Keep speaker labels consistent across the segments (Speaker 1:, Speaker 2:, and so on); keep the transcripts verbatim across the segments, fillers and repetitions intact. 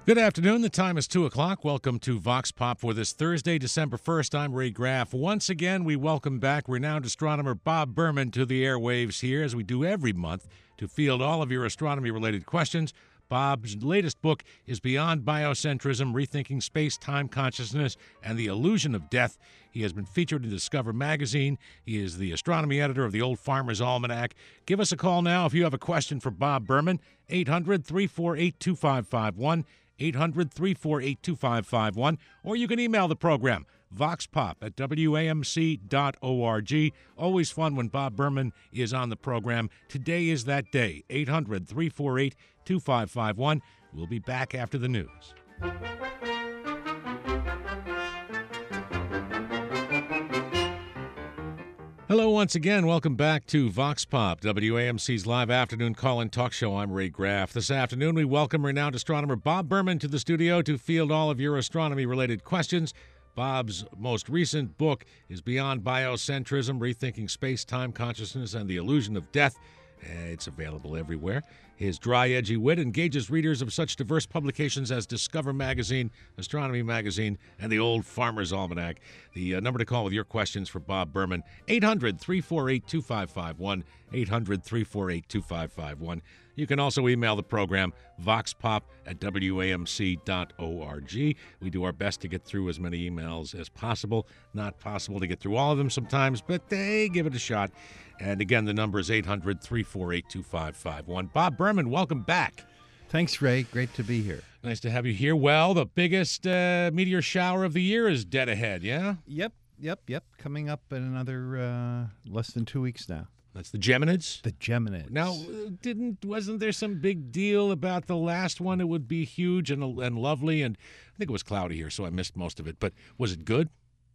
Speaker 1: Good afternoon. The time is two o'clock. Welcome to Vox Pop for this Thursday, December first. I'm Ray Graff. Once again, we welcome back renowned astronomer Bob Berman to the airwaves here, as we do every month, to field all of your astronomy-related questions. Bob's latest book is Beyond Biocentrism, Rethinking Space-Time Consciousness and the Illusion of Death. He has been featured in Discover magazine. He is the astronomy editor of the Old Farmer's Almanac. Give us a call now if you have a question for Bob Berman, eight hundred, three four eight, two five five one, eight hundred, three four eight, two five five one, or you can email the program, voxpop at W A M C dot org. Always fun when Bob Berman is on the program. Today is that day, eight hundred, three four eight, two five five one. We'll be back after the news. Hello once again. Welcome back to Vox Pop, W A M C's live afternoon call-in talk show. I'm Ray Graff. This afternoon, we welcome renowned astronomer Bob Berman to the studio to field all of your astronomy-related questions. Bob's most recent book is Beyond Biocentrism, Rethinking Space-Time Consciousness and the Illusion of Death. It's available everywhere. His dry, edgy wit engages readers of such diverse publications as Discover Magazine, Astronomy Magazine, and the Old Farmer's Almanac. The uh, number to call with your questions for Bob Berman, eight hundred, three four eight, two five five one, eight hundred, three four eight, two five five one. You can also email the program, voxpop at W A M C dot org. We do our best to get through as many emails as possible. Not possible to get through all of them sometimes, but they give it a shot. And again, the number is eight hundred, three four eight, two five five one. Bob Berman, welcome back.
Speaker 2: Thanks, Ray. Great to be here.
Speaker 1: Nice to have you here. Well, the biggest uh, meteor shower of the year is dead ahead, yeah?
Speaker 2: Yep, yep, yep. Coming up in another uh, less than two weeks now.
Speaker 1: That's the Geminids?
Speaker 2: The Geminids.
Speaker 1: Now, didn't wasn't there some big deal about the last one? It would be huge and and lovely, and I think it was cloudy here, so I missed most of it. But was it good?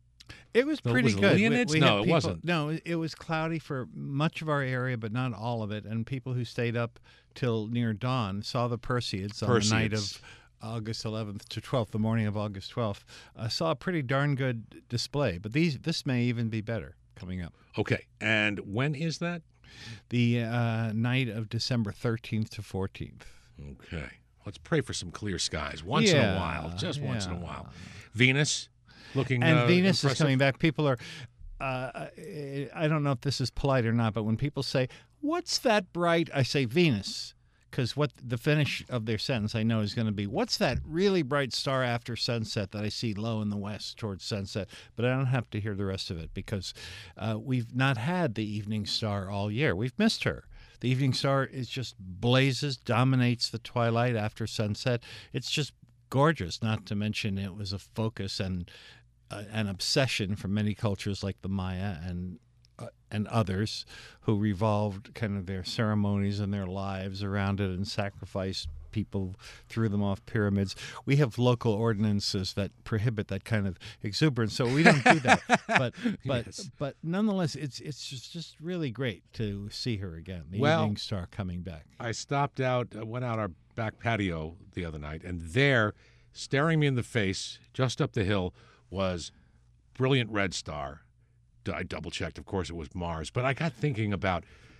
Speaker 2: It was
Speaker 1: No,
Speaker 2: pretty
Speaker 1: was it
Speaker 2: good.
Speaker 1: Leonids?
Speaker 2: We- we
Speaker 1: No,
Speaker 2: had
Speaker 1: it
Speaker 2: people-
Speaker 1: wasn't.
Speaker 2: No, it was cloudy for much of our area, but not all of it. And people who stayed up till near dawn saw the Perseids on the night
Speaker 1: Perseids.
Speaker 2: of August eleventh to twelfth, the morning of August twelfth. Uh, saw a pretty darn good display. But these this may even be better coming up.
Speaker 1: Okay, and when is that?
Speaker 2: The uh, night of December thirteenth to fourteenth.
Speaker 1: Okay, let's pray for some clear skies once in a
Speaker 2: Yeah,
Speaker 1: while, just once in a
Speaker 2: yeah.
Speaker 1: while. Venus, looking
Speaker 2: And
Speaker 1: uh,
Speaker 2: Venus
Speaker 1: impressive.
Speaker 2: is coming back. People are, uh, I don't know if this is polite or not, but when people say, "What's that bright?" I say Venus, because what the finish of their sentence I know is going to be, "What's that really bright star after sunset that I see low in the west towards sunset?" But I don't have to hear the rest of it because uh, we've not had the evening star all year. We've missed her. The evening star is just blazes, dominates the twilight after sunset. It's just gorgeous, not to mention it was a focus and uh, an obsession for many cultures like the Maya and uh, and others who revolved kind of their ceremonies and their lives around it and sacrificed people, threw them off pyramids. We have local ordinances that prohibit that kind of exuberance, so we don't do that. But but
Speaker 1: Yes.
Speaker 2: but nonetheless, it's it's just, just really great to see her again. The
Speaker 1: Well-
Speaker 2: evening star coming back.
Speaker 1: I stopped out, uh, went out our back patio the other night, and there, staring me in the face, just up the hill, was brilliant red star. D- I double-checked, of course it was Mars, but I got thinking about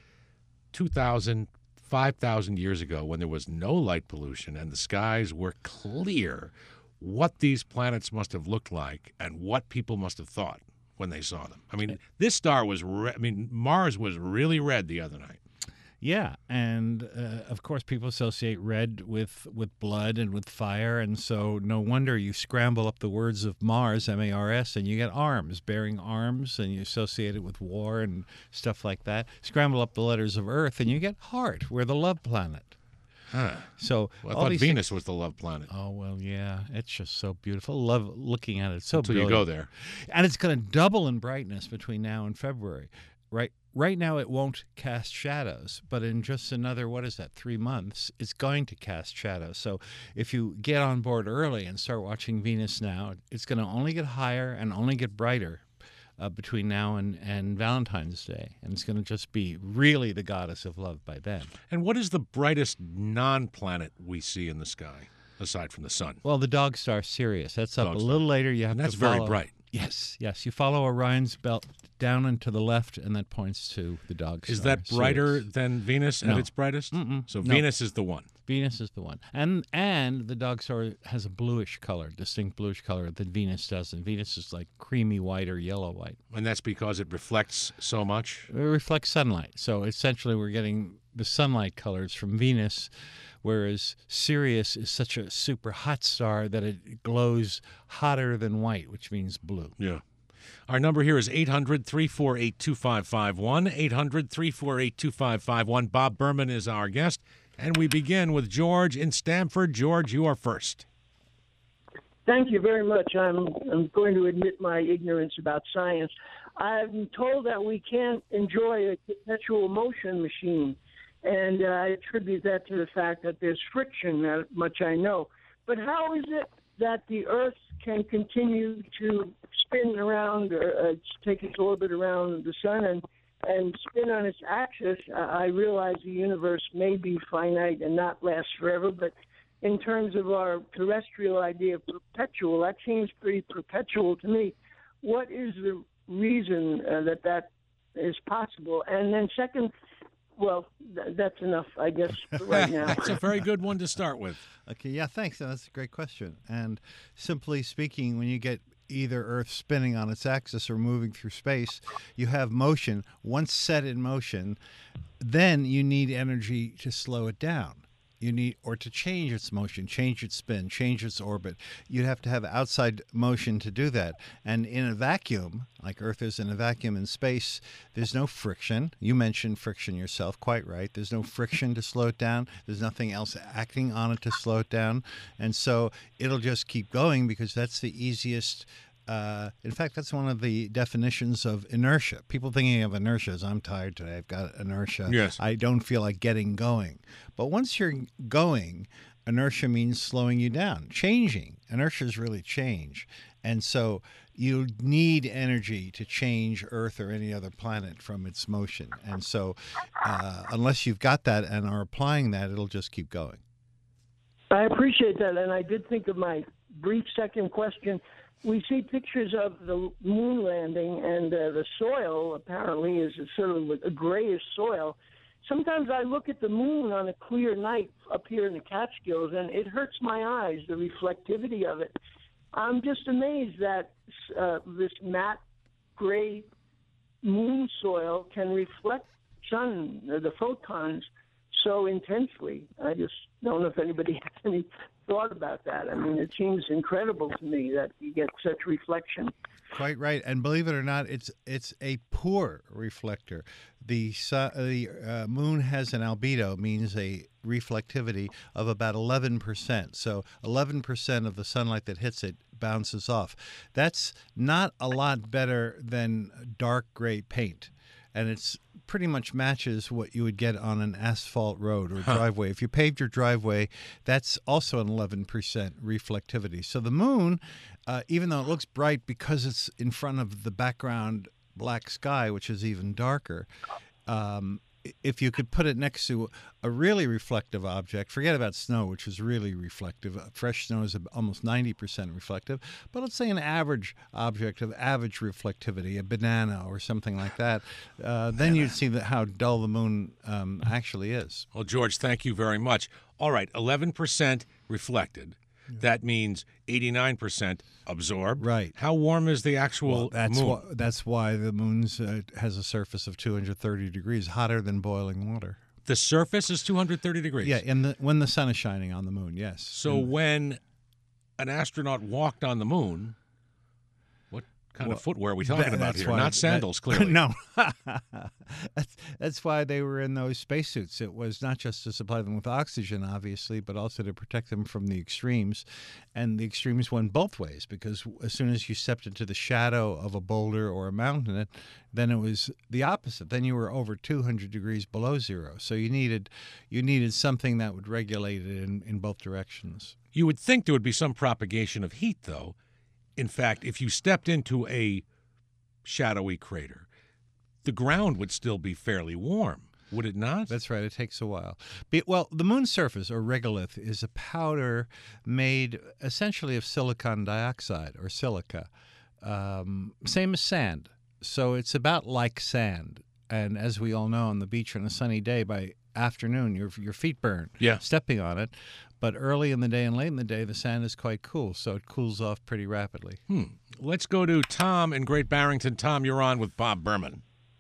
Speaker 1: two thousand, five thousand years ago when there was no light pollution and the skies were clear, what these planets must have looked like and what people must have thought when they saw them. I mean, this star was, re- I mean, Mars was really red the other night.
Speaker 2: Yeah, and uh, of course people associate red with, with blood and with fire, and so no wonder you scramble up the words of Mars, M A R S, and you get arms, bearing arms, and you associate it with war and stuff like that. Scramble up the letters of Earth, and you get heart. We're the love planet.
Speaker 1: Huh.
Speaker 2: So
Speaker 1: Well, I
Speaker 2: all
Speaker 1: thought
Speaker 2: these
Speaker 1: Venus was the love planet.
Speaker 2: Things, oh well, yeah, it's just so beautiful. Love looking at it. It's so
Speaker 1: Until you
Speaker 2: brilliant.
Speaker 1: go there.
Speaker 2: And it's going to double in brightness between now and February. Right right now it won't cast shadows, but in just another, what is that, three months, it's going to cast shadows. So if you get on board early and start watching Venus now, it's going to only get higher and only get brighter uh, between now and, and Valentine's Day. And it's going to just be really the goddess of love by then.
Speaker 1: And what is the brightest non-planet we see in the sky, aside from the sun?
Speaker 2: Well, the dog star Sirius, that's up
Speaker 1: Dog
Speaker 2: a
Speaker 1: star.
Speaker 2: little later. You have
Speaker 1: And that's
Speaker 2: to
Speaker 1: very
Speaker 2: follow.
Speaker 1: bright.
Speaker 2: Yes, yes. You follow Orion's belt down and to the left, and that points to the dog star.
Speaker 1: Is that brighter
Speaker 2: Sirius.
Speaker 1: than Venus at
Speaker 2: No.
Speaker 1: its brightest?
Speaker 2: Mm-mm.
Speaker 1: So
Speaker 2: No.
Speaker 1: Venus is the one.
Speaker 2: Venus is the one. And and the dog star has a bluish color, distinct bluish color that Venus doesn't. Venus is like creamy white or yellow white.
Speaker 1: And that's because it reflects so much?
Speaker 2: It reflects sunlight. So essentially we're getting the sunlight colors from Venus, whereas Sirius is such a super hot star that it glows hotter than white, which means blue.
Speaker 1: Yeah. Our number here is eight hundred, three four eight, two five five one, eight hundred, three four eight, two five five one. Bob Berman is our guest, and we begin with George in Stamford. George, you are first.
Speaker 3: Thank you very much. I'm, I'm going to admit my ignorance about science. I'm told that we can't enjoy a perpetual motion machine, and uh, I attribute that to the fact that there's friction, that much I know. But how is it that the Earth can continue to spin around, or uh, take its orbit around the sun and, and spin on its axis? Uh, I realize the universe may be finite and not last forever, but in terms of our terrestrial idea of perpetual, that seems pretty perpetual to me. What is the reason uh, that that is possible? And then second, well, th- that's enough, I guess, for right now.
Speaker 1: That's a very good one to start with.
Speaker 2: Okay, yeah, thanks. That's a great question. And simply speaking, when you get either Earth spinning on its axis or moving through space, you have motion. Once set in motion, then you need energy to slow it down. You need, or to change its motion, change its spin, change its orbit. You'd have to have outside motion to do that. And in a vacuum, like Earth is in a vacuum in space, there's no friction. You mentioned friction yourself, quite right. There's no friction to slow it down. There's nothing else acting on it to slow it down. And so it'll just keep going because that's the easiest. Uh, in fact, that's one of the definitions of inertia. People thinking of inertia as, I'm tired today, I've got inertia.
Speaker 1: Yes.
Speaker 2: I don't feel like getting going. But once you're going, inertia means slowing you down, changing. Inertia is really change. And so you need energy to change Earth or any other planet from its motion. And so uh, unless you've got that and are applying that, it'll just keep going.
Speaker 3: I appreciate that, and I did think of my brief second question. We see pictures of the moon landing, and uh, the soil apparently is a sort of a grayish soil. Sometimes I look at the moon on a clear night up here in the Catskills, and it hurts my eyes, the reflectivity of it. I'm just amazed that uh, this matte gray moon soil can reflect sun, uh, the photons, so intensely. I just don't know if anybody has any thought about that. I mean, it seems incredible to me that you get such reflection.
Speaker 2: Quite right, and believe it or not, it's it's a poor reflector. The su- the uh, moon has an albedo, means a reflectivity of about eleven percent. So eleven percent of the sunlight that hits it bounces off. That's not a lot better than dark gray paint, and it's pretty much matches what you would get on an asphalt road or driveway. If you paved your driveway, that's also an eleven percent reflectivity. So the moon, uh, even though it looks bright because it's in front of the background black sky, which is even darker, um, if you could put it next to a really reflective object, forget about snow, which is really reflective. Fresh snow is almost ninety percent reflective. But let's say an average object of average reflectivity, a banana or something like that, uh, then you'd see that how dull the moon um, actually is.
Speaker 1: Well, George, thank you very much. All right, eleven percent reflected. That means eighty-nine percent absorbed.
Speaker 2: Right.
Speaker 1: How warm is the actual
Speaker 2: Well, that's
Speaker 1: moon?
Speaker 2: why that's why the moon uh, has a surface of two hundred thirty degrees, hotter than boiling water.
Speaker 1: The surface is two hundred thirty degrees.
Speaker 2: Yeah, in the when the sun is shining on the moon, yes.
Speaker 1: So
Speaker 2: And-
Speaker 1: when an astronaut walked on the moon, what kind
Speaker 2: Well,
Speaker 1: of footwear are we talking
Speaker 2: that-
Speaker 1: about
Speaker 2: that's
Speaker 1: here?
Speaker 2: why-
Speaker 1: Not sandals,
Speaker 2: that-
Speaker 1: clearly.
Speaker 2: No. that's, that's why they were in those spacesuits. It was not just to supply them with oxygen, obviously, but also to protect them from the extremes. And the extremes went both ways, because as soon as you stepped into the shadow of a boulder or a mountain, then it was the opposite. Then you were over two hundred degrees below zero. So you needed you needed something that would regulate it in, in both directions.
Speaker 1: You would think there would be some propagation of heat, though. In fact, if you stepped into a shadowy crater, the ground would still be fairly warm, would it not?
Speaker 2: That's right. It takes a while. Be, well, the moon's surface, or regolith, is a powder made essentially of silicon dioxide or silica. Um, same as sand. So it's about like sand. And as we all know, on the beach on a sunny day, by afternoon, your your feet burn
Speaker 1: Yeah.
Speaker 2: stepping on it. But early in the day and late in the day, the sand is quite cool, so it cools off pretty rapidly.
Speaker 1: Hmm. Let's go to Tom in Great Barrington. Tom, you're on with Bob Berman.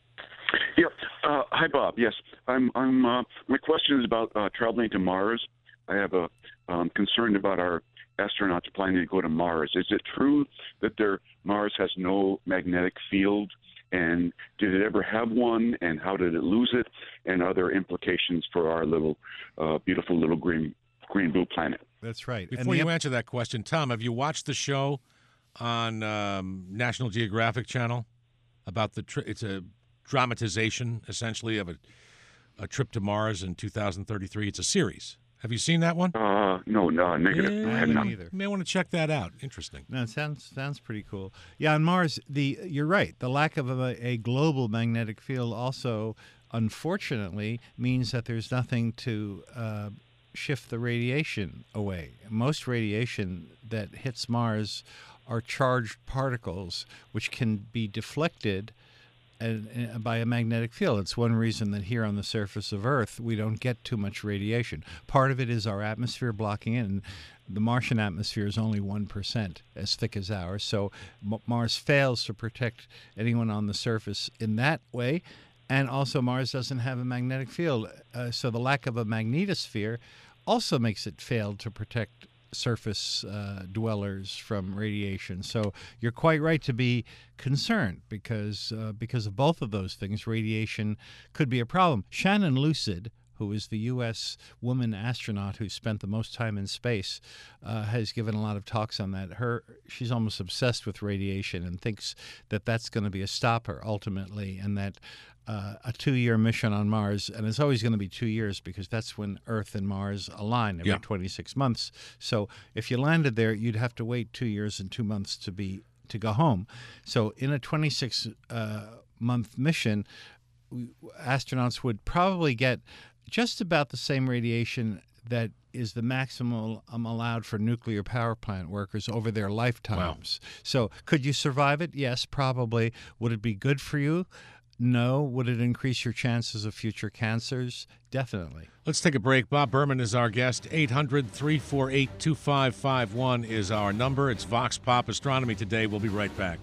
Speaker 4: Yeah. Uh, hi, Bob. Yes, I'm. I'm. Uh, my question is about uh, traveling to Mars. I have a um, concern about our astronauts planning to go to Mars. Is it true that their Mars has no magnetic field? And did it ever have one? And how did it lose it? And are there implications for our little, uh, beautiful little green, green blue planet?
Speaker 2: That's right.
Speaker 1: Before
Speaker 2: And the
Speaker 1: you
Speaker 2: imp-
Speaker 1: answer that question, Tom, have you watched the show on um, National Geographic Channel about the tri- it's a dramatization essentially of a, a trip to Mars in two thousand thirty-three. It's a series. Have you seen that one?
Speaker 4: Uh, no, no, negative.
Speaker 1: Yeah,
Speaker 4: I have not.
Speaker 2: either.
Speaker 1: You may want to check that out. Interesting.
Speaker 2: No, it sounds sounds pretty cool. Yeah, on Mars, the you're right. The lack of a, a global magnetic field also, unfortunately, means that there's nothing to uh, shift the radiation away. Most radiation that hits Mars are charged particles, which can be deflected and, and by a magnetic field. It's one reason that here on the surface of Earth we don't get too much radiation. Part of it is our atmosphere blocking it, and the Martian atmosphere is only one percent as thick as ours, so M- Mars fails to protect anyone on the surface in that way. And also Mars doesn't have a magnetic field, uh, so the lack of a magnetosphere also makes it fail to protect surface uh, dwellers from radiation. So you're quite right to be concerned because uh, because of both of those things, radiation could be a problem. Shannon Lucid, who is the U S woman astronaut who spent the most time in space, uh, has given a lot of talks on that. Her, she's almost obsessed with radiation and thinks that that's going to be a stopper ultimately, and that uh, a two-year mission on Mars, and it's always going to be two years because that's when Earth and Mars align every
Speaker 1: Yeah.
Speaker 2: twenty-six months. So if you landed there, you'd have to wait two years and two months to be to go home. So in a twenty-six uh, month mission, we, astronauts would probably get just about the same radiation that is the maximum um, allowed for nuclear power plant workers over their lifetimes. Wow. So could you survive it? Yes, probably. Would it be good for you? No. Would it increase your chances of future cancers? Definitely.
Speaker 1: Let's take a break. Bob Berman is our guest. eight hundred, three four eight, two five five one is our number. It's Vox Pop Astronomy today. We'll be right back.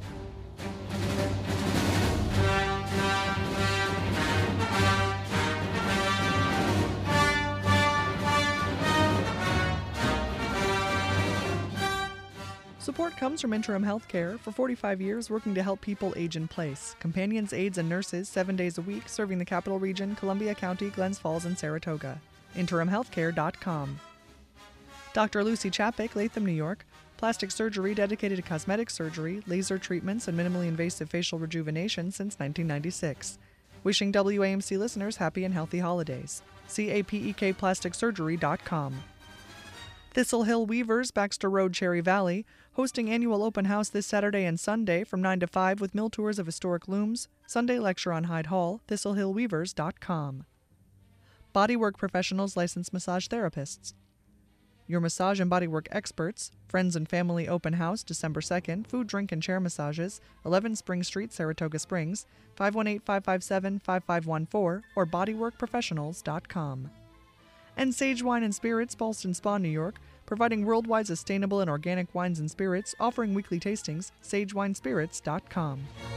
Speaker 5: Support comes from Interim Healthcare, for forty-five years working to help people age in place. Companions, aides, and nurses seven days a week serving the Capital Region, Columbia County, Glens Falls, and Saratoga. interim healthcare dot com. Doctor Lucy Chapik, Latham, New York. Plastic surgery dedicated to cosmetic surgery, laser treatments, and minimally invasive facial rejuvenation since nineteen ninety-six. Wishing W A M C listeners happy and healthy holidays. C A P E K plastic surgery dot com. Thistle Hill Weavers, Baxter Road, Cherry Valley, hosting annual open house this Saturday and Sunday from nine to five with mill tours of historic looms, Sunday lecture on Hyde Hall, thistle hill weavers dot com. Bodywork Professionals licensed massage therapists. Your massage and bodywork experts, Friends and Family Open House December second, food, drink, and chair massages, eleven Spring Street, Saratoga Springs, five one eight, five five seven, five five one four, or bodywork professionals dot com. And Sage Wine and Spirits, Ballston Spa, New York, providing worldwide sustainable and organic wines and spirits, offering weekly tastings, sage wine spirits dot com.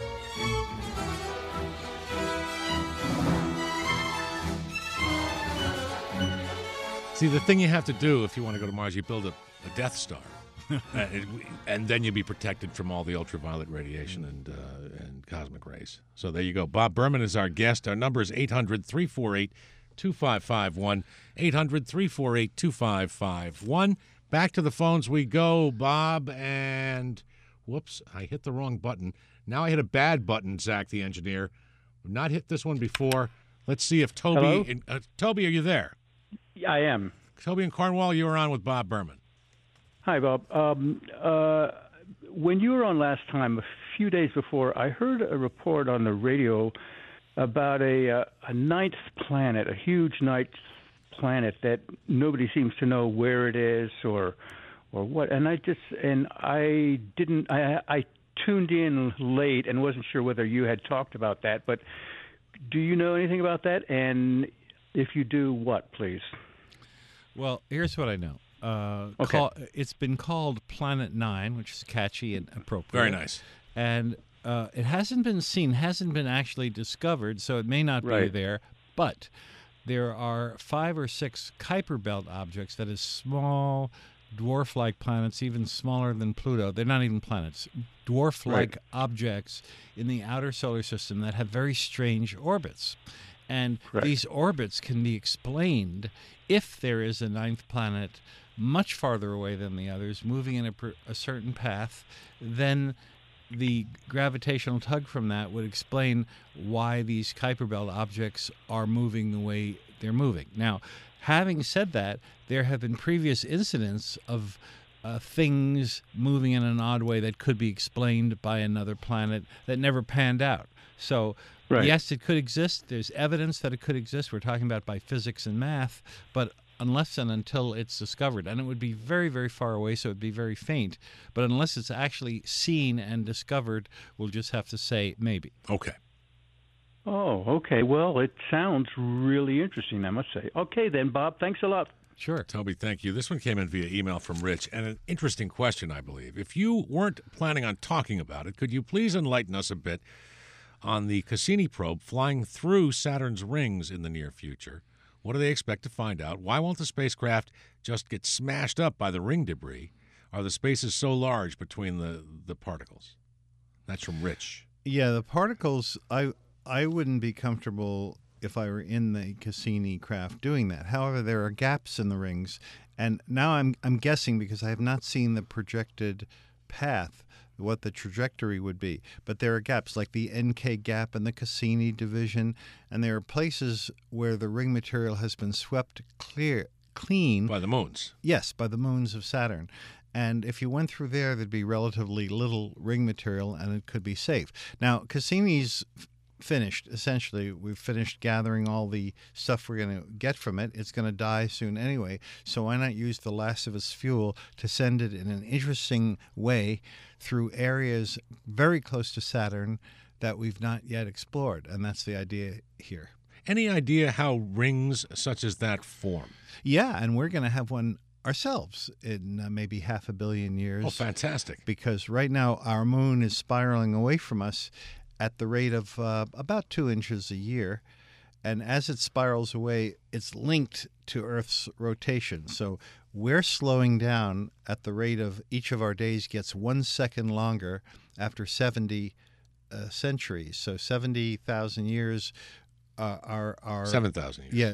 Speaker 1: See, the thing you have to do if you want to go to Mars, you build a, a Death Star. uh, it, and then you'll be protected from all the ultraviolet radiation and uh, and cosmic rays. So there you go. Bob Berman is our guest. Our number is eight hundred, three four eight, two five five one. eight hundred, three four eight, two five five one. Back to the phones we go, Bob, and whoops, I hit the wrong button. Now I hit a bad button, Zach the engineer. I've not hit this one before. Let's see if Toby... In, uh, Toby, are you there?
Speaker 6: Yeah, I am.
Speaker 1: Toby in Cornwall, you were on with Bob Berman.
Speaker 6: Hi, Bob. Um, uh, when you were on last time, a few days before, I heard a report on the radio about a, uh, a ninth planet, a huge ninth planet that nobody seems to know where it is or or what. And I just and I didn't. I I tuned in late and wasn't sure whether you had talked about that, but do you know anything about that? And if you do, what, please?
Speaker 2: Well, here's what I know. Uh,
Speaker 6: Okay.
Speaker 2: call, it's been called Planet Nine, which is catchy and appropriate.
Speaker 1: Very nice.
Speaker 2: And uh, it hasn't been seen, hasn't been actually discovered, so it may not be
Speaker 6: Right.
Speaker 2: there. But there are five or six Kuiper Belt objects that is small, dwarf-like planets, even smaller than Pluto. They're not even planets. Dwarf-like
Speaker 6: Right.
Speaker 2: objects in the outer solar system that have very strange orbits. And
Speaker 6: Correct.
Speaker 2: these orbits can be explained if there is a ninth planet much farther away than the others, moving in a, per, a certain path, then the gravitational tug from that would explain why these Kuiper Belt objects are moving the way they're moving. Now, having said that, there have been previous incidents of uh, things moving in an odd way that could be explained by another planet that never panned out. So,
Speaker 6: Right.
Speaker 2: yes, it could exist. There's evidence that it could exist. We're talking about by physics and math, but unless and until it's discovered, and it would be very, very far away, so it would be very faint, but unless it's actually seen and discovered, we'll just have to say maybe.
Speaker 1: Okay.
Speaker 6: Oh, okay. Well, it sounds really interesting, I must say. Okay, then, Bob, thanks a lot.
Speaker 2: Sure.
Speaker 1: Toby, thank you. This one came in via email from Rich, and an interesting question, I believe. If you weren't planning on talking about it, could you please enlighten us a bit on the Cassini probe flying through Saturn's rings in the near future? What do they expect to find out? Why won't the spacecraft just get smashed up by the ring debris? Are the spaces so large between the, the particles? That's from Rich.
Speaker 2: Yeah, the particles, I I wouldn't be comfortable if I were in the Cassini craft doing that. However, there are gaps in the rings, and now I'm I'm guessing because I have not seen the projected path, what the trajectory would be. But there are gaps like the N K gap and the Cassini division, and there are places where the ring material has been swept clear, clean.
Speaker 1: By the moons.
Speaker 2: Yes, by the moons of Saturn. And if you went through there, there'd be relatively little ring material, and it could be safe. Now, Cassini's f- finished, essentially. We've finished gathering all the stuff we're going to get from it. It's going to die soon anyway, so why not use the last of its fuel to send it in an interesting way through areas very close to Saturn that we've not yet explored, and that's the idea here.
Speaker 1: Any idea how rings such as that form?
Speaker 2: Yeah, and we're going to have one ourselves in uh, maybe half a billion years.
Speaker 1: Oh, fantastic.
Speaker 2: Because right now our moon is spiraling away from us at the rate of uh, about two inches a year. And as it spirals away, it's linked to Earth's rotation. So we're slowing down at the rate of each of our days gets one second longer after seventy uh, centuries. So seventy thousand years uh, are... are
Speaker 1: seven thousand years.
Speaker 2: Yeah.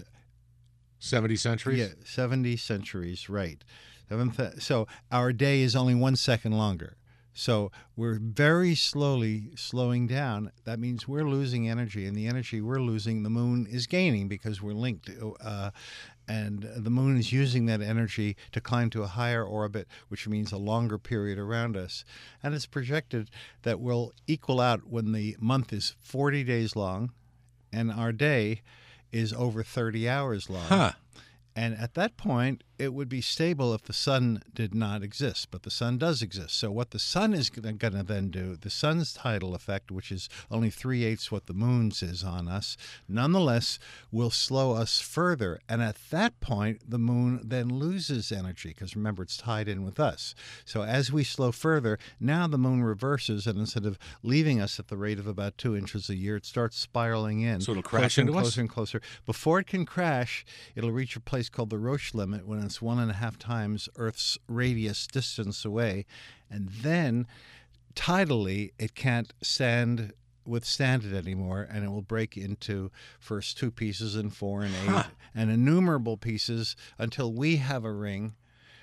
Speaker 1: seventy centuries?
Speaker 2: Yeah, seventy centuries, right. Seven th- so our day is only one second longer. So we're very slowly slowing down. That means we're losing energy, and the energy we're losing, the moon is gaining because we're linked. Uh, and the moon is using that energy to climb to a higher orbit, which means a longer period around us. And it's projected that we'll equal out when the month is forty days long, and our day is over thirty hours long.
Speaker 1: Huh.
Speaker 2: And at that point, it would be stable if the sun did not exist, but the sun does exist. So what the sun is going to then do, the sun's tidal effect, which is only three-eighths what the moon's is on us, nonetheless will slow us further. And at that point, the moon then loses energy, because remember, it's tied in with us. So as we slow further, now the moon reverses, and instead of leaving us at the rate of about two inches a year, it starts spiraling in.
Speaker 1: So it'll crash
Speaker 2: closer and
Speaker 1: into us?
Speaker 2: closer and closer. Before it can crash, it'll reach a place called the Roche limit when it's one and a half times Earth's radius distance away, and then tidally it can't stand withstand it anymore, and it will break into first two pieces and four and eight
Speaker 1: Huh.
Speaker 2: and innumerable pieces until we have a ring.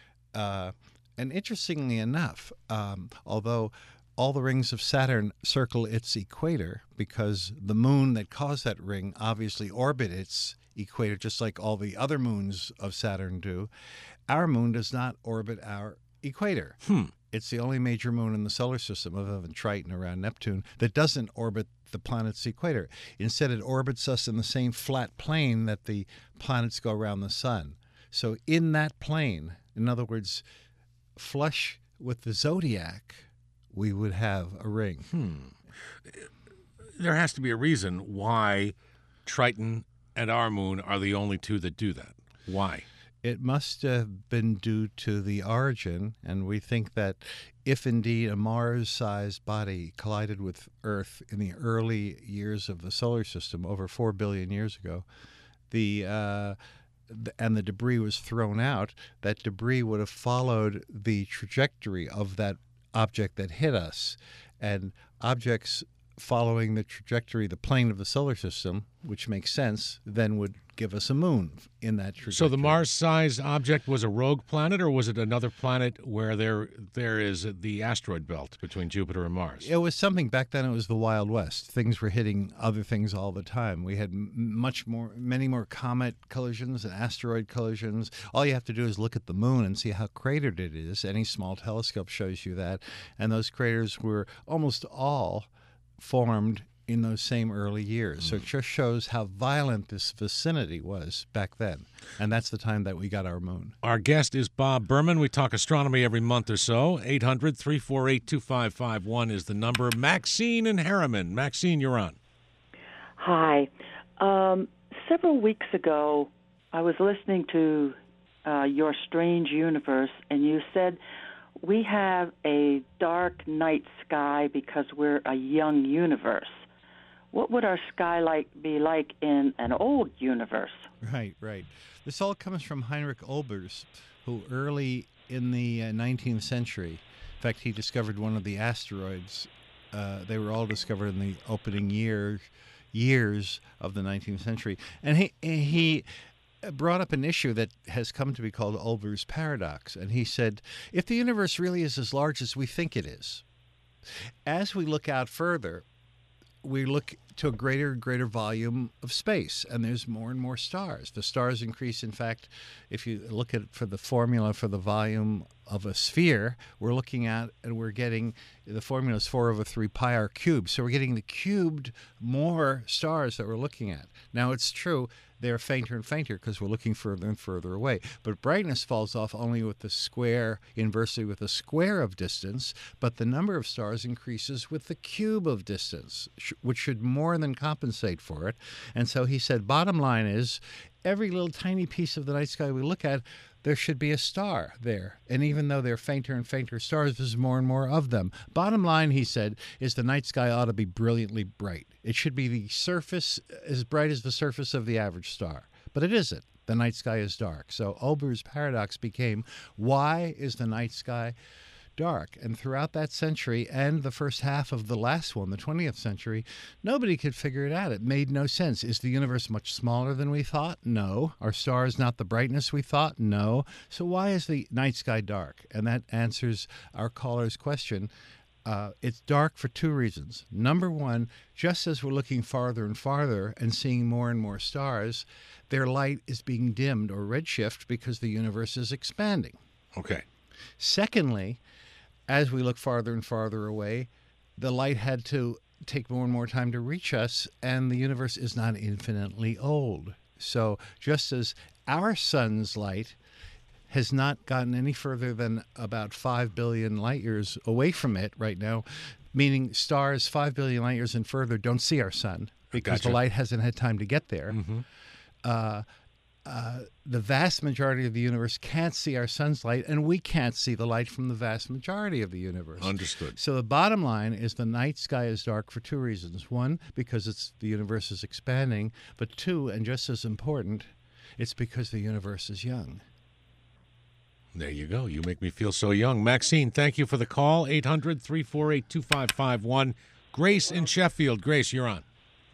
Speaker 2: Uh, and interestingly enough, um, although all the rings of Saturn circle its equator, because the moon that caused that ring obviously orbit its equator just like all the other moons of Saturn do, our moon does not orbit our equator.
Speaker 1: Hmm.
Speaker 2: It's the only major moon in the solar system, other than Triton around Neptune, that doesn't orbit the planet's equator. Instead, it orbits us in the same flat plane that the planets go around the sun. So in that plane, in other words, flush with the zodiac, we would have a ring.
Speaker 1: Hmm. There has to be a reason why Triton and our moon are the only two that do that. Why?
Speaker 2: It must have been due to the origin, and we think that if indeed a Mars-sized body collided with Earth in the early years of the solar system, over four billion years ago, the uh, and the debris was thrown out, that debris would have followed the trajectory of that object that hit us. And objects following the trajectory, the plane of the solar system, which makes sense, then would give us a moon in that trajectory.
Speaker 1: So the Mars-sized object was a rogue planet, or was it another planet where there there is the asteroid belt between Jupiter and Mars?
Speaker 2: It was something back then. It was the Wild West. Things were hitting other things all the time. We had m- much more, many more comet collisions and asteroid collisions. All you have to do is look at the moon and see how cratered it is. Any small telescope shows you that. And those craters were almost all formed in those same early years. So it just shows how violent this vicinity was back then. And that's the time that we got our moon.
Speaker 1: Our guest is Bob Berman. We talk astronomy every month or so. eight hundred, three four eight, two five five one is the number. Maxine and Harriman. Maxine, you're on.
Speaker 7: Hi. Um, several weeks ago, I was listening to uh, Your Strange Universe, and you said we have a dark night sky because we're a young universe. What would our sky like be like in an old universe?
Speaker 2: Right, right. This all comes from Heinrich Olbers, who early in the uh, nineteenth century, in fact, he discovered one of the asteroids. Uh, they were all discovered in the opening year, years of the nineteenth century. And he he brought up an issue that has come to be called Olbers' paradox. And he said, if the universe really is as large as we think it is, as we look out further, we look to a greater and greater volume of space, and there's more and more stars. The stars increase. In fact, if you look at for the formula for the volume of a sphere, we're looking at, and we're getting, the formula is four over three pi r cubed. So we're getting the cubed more stars that we're looking at. Now, it's true, they're fainter and fainter because we're looking further and further away. But brightness falls off only with the square, inversely with the square of distance, but the number of stars increases with the cube of distance, which should more than compensate for it. And so he said, bottom line is, every little tiny piece of the night sky we look at, there should be a star there. And even though they're fainter and fainter stars, there's more and more of them. Bottom line, he said, is the night sky ought to be brilliantly bright. It should be the surface, as bright as the surface of the average star. But it isn't. The night sky is dark. So Olbers' paradox became, why is the night sky dark? And throughout that century and the first half of the last one, the twentieth century, nobody could figure it out. It made no sense. Is the universe much smaller than we thought? No. Are stars not the brightness we thought? No. So why is the night sky dark? And that answers our caller's question. Uh, it's dark for two reasons. Number one, just as we're looking farther and farther and seeing more and more stars, their light is being dimmed or redshift because the universe is expanding.
Speaker 1: Okay.
Speaker 2: Secondly, as we look farther and farther away, the light had to take more and more time to reach us, and the universe is not infinitely old. So just as our sun's light has not gotten any further than about five billion light years away from it right now, meaning stars five billion light years and further don't see our sun because
Speaker 1: Gotcha.
Speaker 2: the light hasn't had time to get there.
Speaker 1: Mm-hmm.
Speaker 2: Uh, Uh, the vast majority of the universe can't see our sun's light, and we can't see the light from the vast majority of the universe.
Speaker 1: Understood.
Speaker 2: So the bottom line is the night sky is dark for two reasons. One, because it's the universe is expanding, but two, and just as important, it's because the universe is young.
Speaker 1: There you go. You make me feel so young. Maxine, thank you for the call. eight hundred, three four eight, two five five one. Grace in Sheffield. Grace, you're on.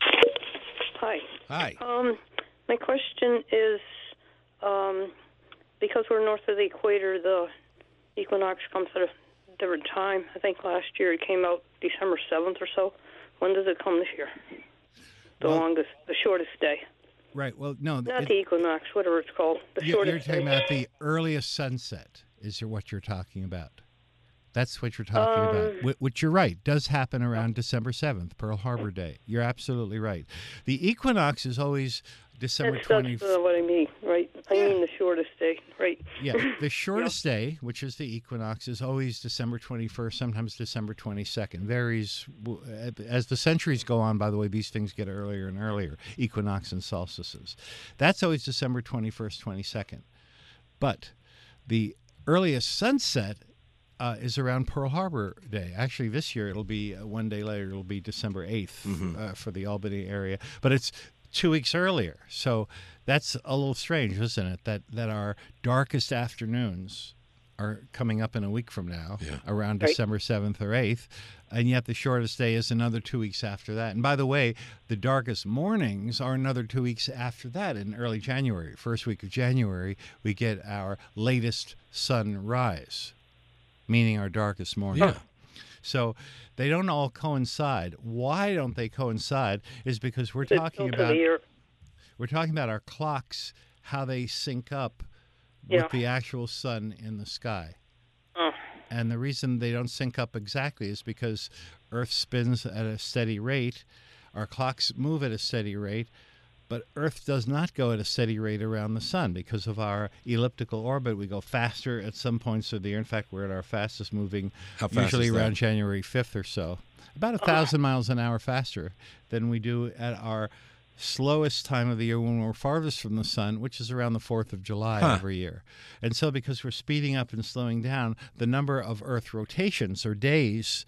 Speaker 8: Hi.
Speaker 1: Hi.
Speaker 8: Um, my question is, um, because we're north of the equator, the equinox comes at a different time. I think last year it came out December seventh or so. When does it come this year? The
Speaker 2: Well-
Speaker 8: longest, the shortest day.
Speaker 2: Right. Well, no.
Speaker 8: Not
Speaker 2: it-
Speaker 8: the equinox, whatever it's called. The
Speaker 2: you're, you're
Speaker 8: shortest
Speaker 2: talking
Speaker 8: day.
Speaker 2: about the earliest sunset is your, what you're talking about. That's what you're talking
Speaker 8: Um,
Speaker 2: about, Wh- which you're right, does happen around December seventh, Pearl Harbor Day. You're absolutely right. The equinox is always December
Speaker 8: That's, that's
Speaker 2: twenty-first.
Speaker 8: uh, what I mean, right? I
Speaker 2: Yeah.
Speaker 8: mean the shortest day, right?
Speaker 2: Yeah, the shortest day, which is the equinox, is always December twenty-first, sometimes December twenty-second. Varies w- as the centuries go on, by the way, these things get earlier and earlier, equinox and solstices. That's always December twenty-first, twenty-second. But the earliest sunset uh, is around Pearl Harbor Day. Actually, this year it'll be uh, one day later, it'll be December eighth
Speaker 1: Mhm.
Speaker 2: uh, for the Albany area. But it's two weeks earlier. So that's a little strange, isn't it? That that our darkest afternoons are coming up in a week from now,
Speaker 1: Yeah.
Speaker 2: around
Speaker 8: Right.
Speaker 2: December seventh or eighth, and yet the shortest day is another two weeks after that. And by the way, the darkest mornings are another two weeks after that in early January. First week of January, we get our latest sunrise, meaning our darkest morning.
Speaker 1: Yeah.
Speaker 2: So they don't all coincide. Why don't they coincide is because we're
Speaker 8: It's
Speaker 2: talking
Speaker 8: tilt of
Speaker 2: about
Speaker 8: the year.
Speaker 2: we're talking about our clocks, how they sync up
Speaker 8: Yeah.
Speaker 2: with the actual sun in the sky.
Speaker 8: Oh,
Speaker 2: And the reason they don't sync up exactly is because Earth spins at a steady rate, our clocks move at a steady rate, but Earth does not go at a steady rate around the sun because of our elliptical orbit. We go faster at some points of the year. In fact, we're at our fastest moving
Speaker 1: How fast
Speaker 2: usually
Speaker 1: is that?
Speaker 2: around January fifth or so. About a thousand miles an hour faster than we do at our slowest time of the year when we're farthest from the sun, which is around the fourth of July
Speaker 1: Huh.
Speaker 2: every year. And so because we're speeding up and slowing down, the number of Earth rotations or days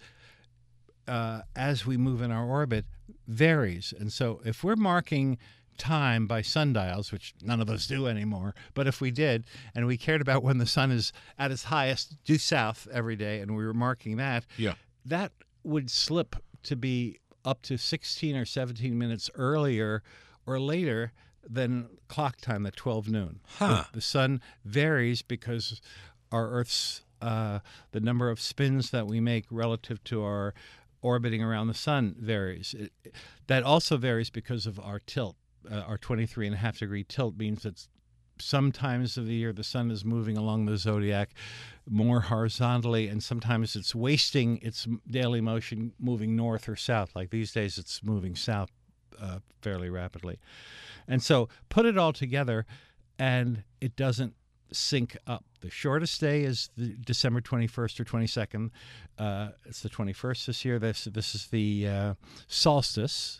Speaker 2: uh, as we move in our orbit varies. And so if we're marking time by sundials, which none of us do anymore, but if we did, and we cared about when the sun is at its highest due south every day, and we were marking that,
Speaker 1: Yeah.
Speaker 2: that would slip to be up to sixteen or seventeen minutes earlier or later than clock time at twelve noon.
Speaker 1: Huh.
Speaker 2: The, the sun varies because our Earth's, uh, the number of spins that we make relative to our orbiting around the sun varies. It, that also varies because of our tilt. Uh, our twenty-three and a half degree tilt means that sometimes of the year the sun is moving along the zodiac more horizontally, and sometimes it's wasting its daily motion moving north or south. Like these days, it's moving south uh, fairly rapidly. And so put it all together, and it doesn't sync up. The shortest day is the December twenty-first or twenty-second. Uh, it's the twenty-first this year. This, this is the uh, solstice.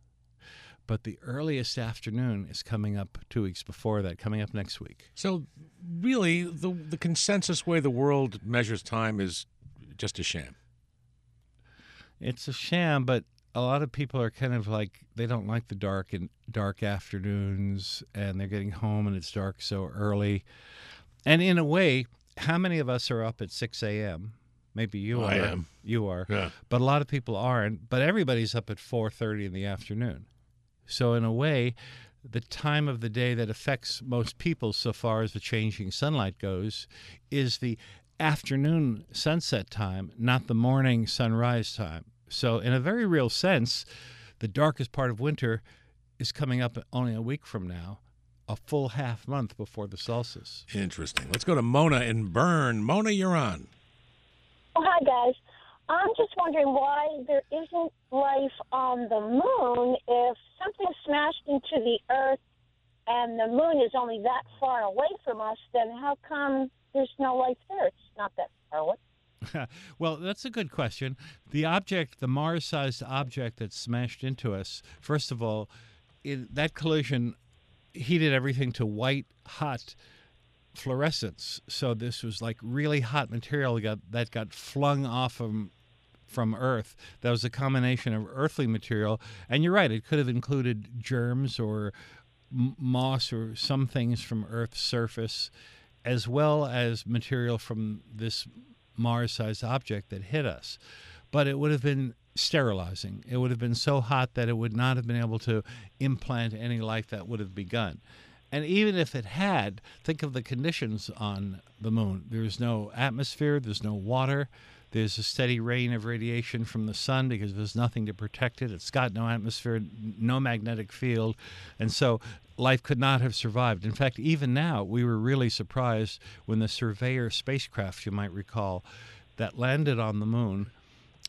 Speaker 2: But the earliest afternoon is coming up two weeks before that, coming up next week.
Speaker 1: So, really, the the consensus way the world measures time is just a sham.
Speaker 2: It's a sham, but a lot of people are kind of like, they don't like the dark and dark afternoons, and they're getting home and it's dark so early. And in a way, how many of us are up at six a.m.? Maybe you
Speaker 1: I
Speaker 2: are.
Speaker 1: am.
Speaker 2: You are.
Speaker 1: Yeah.
Speaker 2: But a lot of people aren't. But everybody's up at four thirty in the afternoon. So in a way, the time of the day that affects most people so far as the changing sunlight goes is the afternoon sunset time, not the morning sunrise time. So in a very real sense, the darkest part of winter is coming up only a week from now, a full half month before the solstice.
Speaker 1: Interesting. Let's go to Mona in Bern. Mona, you're on.
Speaker 9: Oh, hi, guys. I'm just wondering why there isn't life on the moon if something smashed into the Earth and the moon is only that far away from us, then how come there's no life there? It's not that far away.
Speaker 2: Well, that's a good question. The object, the Mars-sized object that smashed into us, first of all, it, that collision heated everything to white, hot fluorescence. So this was like really hot material got, that got flung off of, from Earth. That was a combination of earthly material. And you're right, it could have included germs or m- moss or some things from Earth's surface, as well as material from this Mars-sized object that hit us. But it would have been sterilizing. It would have been so hot that it would not have been able to implant any life that would have begun. And even if it had, think of the conditions on the moon. There's no atmosphere, there's no water, there's a steady rain of radiation from the sun because there's nothing to protect it. It's got no atmosphere, no magnetic field, and so life could not have survived. In fact, even now, we were really surprised when the Surveyor spacecraft, you might recall, that landed on the moon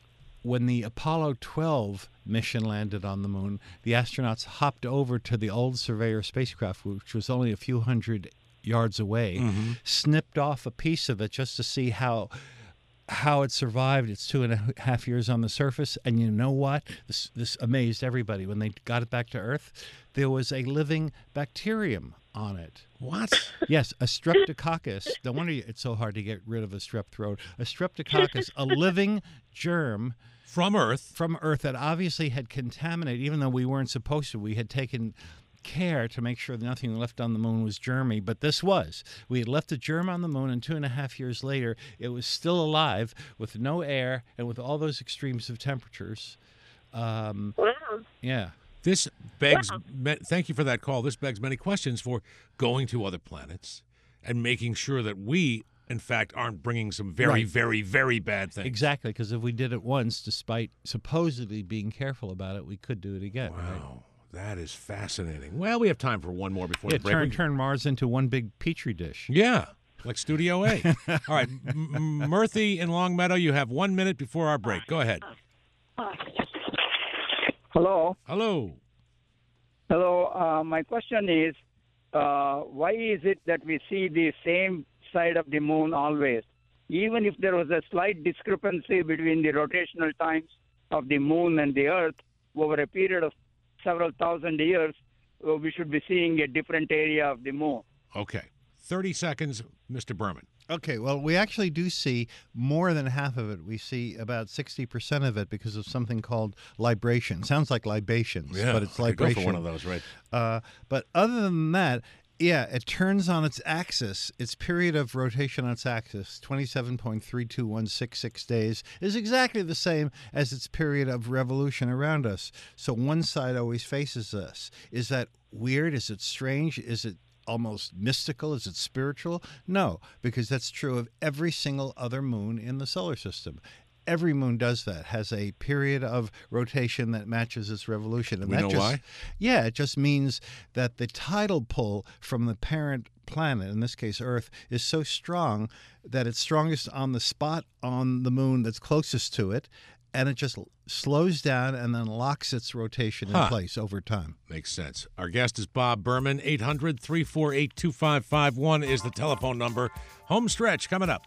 Speaker 2: when the Apollo twelve mission landed on the moon, the astronauts hopped over to the old Surveyor spacecraft, which was only a few hundred yards away,
Speaker 1: Mm-hmm.
Speaker 2: snipped off a piece of it just to see how how it survived its two and a half years on the surface. And you know what? This, this amazed everybody. When they got it back to Earth, there was a living bacterium on it.
Speaker 1: What?
Speaker 2: Yes, a streptococcus. No wonder it's so hard to get rid of a strep throat. A streptococcus, a living germ
Speaker 1: From Earth.
Speaker 2: from Earth that obviously had contaminated, even though we weren't supposed to. We had taken care to make sure that nothing left on the moon was germy, but this was. We had left a germ on the moon, and two and a half years later, it was still alive with no air and with all those extremes of temperatures. Um,
Speaker 9: Wow.
Speaker 2: yeah.
Speaker 1: This begs, me- thank you for that call. This begs many questions for going to other planets and making sure that we, in fact, aren't bringing some very,
Speaker 2: Right.
Speaker 1: very, very bad things.
Speaker 2: Exactly, because if we did it once, despite supposedly being careful about it, we could do it again.
Speaker 1: Wow.
Speaker 2: Right?
Speaker 1: That is fascinating. Well, we have time for one more before
Speaker 2: Yeah,
Speaker 1: the break.
Speaker 2: turn,
Speaker 1: We-
Speaker 2: turn Mars into one big petri dish.
Speaker 1: Yeah, like Studio A. All right, M- M- Murthy in Longmeadow, you have one minute before our break. Go ahead.
Speaker 10: Hello.
Speaker 1: Hello.
Speaker 10: Hello. Uh, my question is, uh, why is it that we see the same side of the moon always? Even if there was a slight discrepancy between the rotational times of the moon and the Earth over a period of several thousand years, uh, we should be seeing a different area of the moon.
Speaker 1: Okay. thirty seconds, Mister Berman.
Speaker 2: Okay, well, we actually do see more than half of it. We see about sixty percent of it because of something called libration. Sounds like libations,
Speaker 1: Yeah,
Speaker 2: but it's
Speaker 1: I could go
Speaker 2: libration.
Speaker 1: for one of those, right?
Speaker 2: Uh, but other than that, yeah, it turns on its axis. Its period of rotation on its axis, twenty-seven point three two one six six days, is exactly the same as its period of revolution around us. So one side always faces us. Is that weird? Is it strange? Is it almost mystical? Is it spiritual? No, because that's true of every single other moon in the solar system. Every moon does that, has a period of rotation that matches its revolution. And
Speaker 1: We
Speaker 2: that
Speaker 1: know
Speaker 2: just,
Speaker 1: why?
Speaker 2: Yeah, it just means that the tidal pull from the parent planet, in this case Earth, is so strong that it's strongest on the spot on the moon that's closest to it, and it just slows down and then locks its rotation in
Speaker 1: Huh.
Speaker 2: place over time.
Speaker 1: Makes sense. Our guest is Bob Berman. eight hundred, three four eight, two five five one is the telephone number. Home stretch coming up.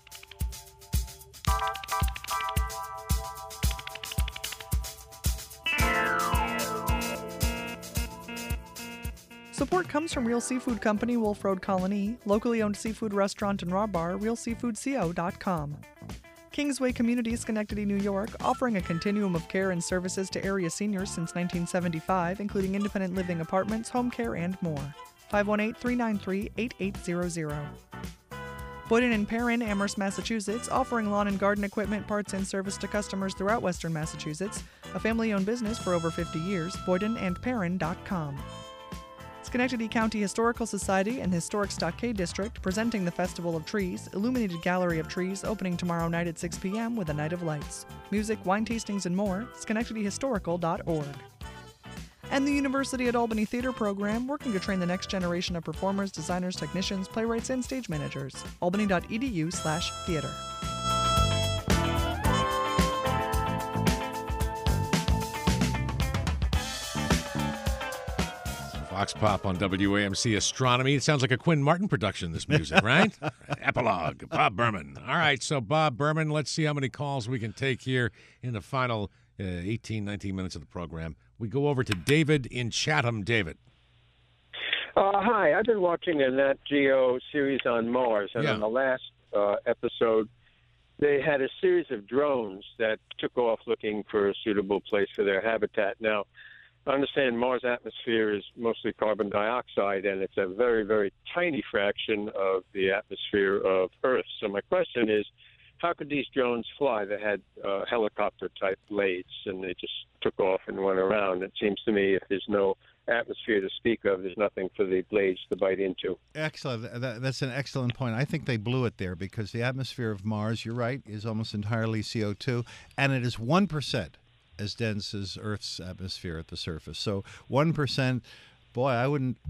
Speaker 5: Support comes from Real Seafood Company, Wolf Road Colony, locally owned seafood restaurant and raw bar, real seafood co dot com. Kingsway Community, Schenectady, New York, offering a continuum of care and services to area seniors since nineteen seventy-five, including independent living apartments, home care, and more. five one eight, three nine three, eight eight zero zero. Boyden and Perrin, Amherst, Massachusetts, offering lawn and garden equipment, parts, and service to customers throughout western Massachusetts. A family-owned business for over fifty years, boyden and perrin dot com. Schenectady County Historical Society and Historic Stockade District presenting the Festival of Trees, illuminated gallery of trees opening tomorrow night at six p.m. with a night of lights. Music, wine tastings, and more, schenectady historical dot org. And the University at Albany Theater Program, working to train the next generation of performers, designers, technicians, playwrights, and stage managers. albany dot e d u slash theater.
Speaker 1: Vox Pop on W A M C Astronomy. It sounds like a Quinn Martin production, this music, right? Epilogue, Bob Berman. All right, so Bob Berman, let's see how many calls we can take here in the final uh, eighteen, nineteen minutes of the program. We go over to David in Chatham. David.
Speaker 11: Uh, hi, I've been watching a Nat Geo series on Mars, and
Speaker 1: Yeah.
Speaker 11: on the last uh, episode, they had a series of drones that took off looking for a suitable place for their habitat. Now, I understand Mars' atmosphere is mostly carbon dioxide, and it's a very, very tiny fraction of the atmosphere of Earth. So my question is, how could these drones fly? They had uh, helicopter-type blades, and they just took off and went around. It seems to me if there's no atmosphere to speak of, there's nothing for the blades to bite into.
Speaker 2: Excellent. That, that's an excellent point. I think they blew it there because the atmosphere of Mars, you're right, is almost entirely C O two, and it is one percent as dense as Earth's atmosphere at the surface. So one percent, boy, I wouldn't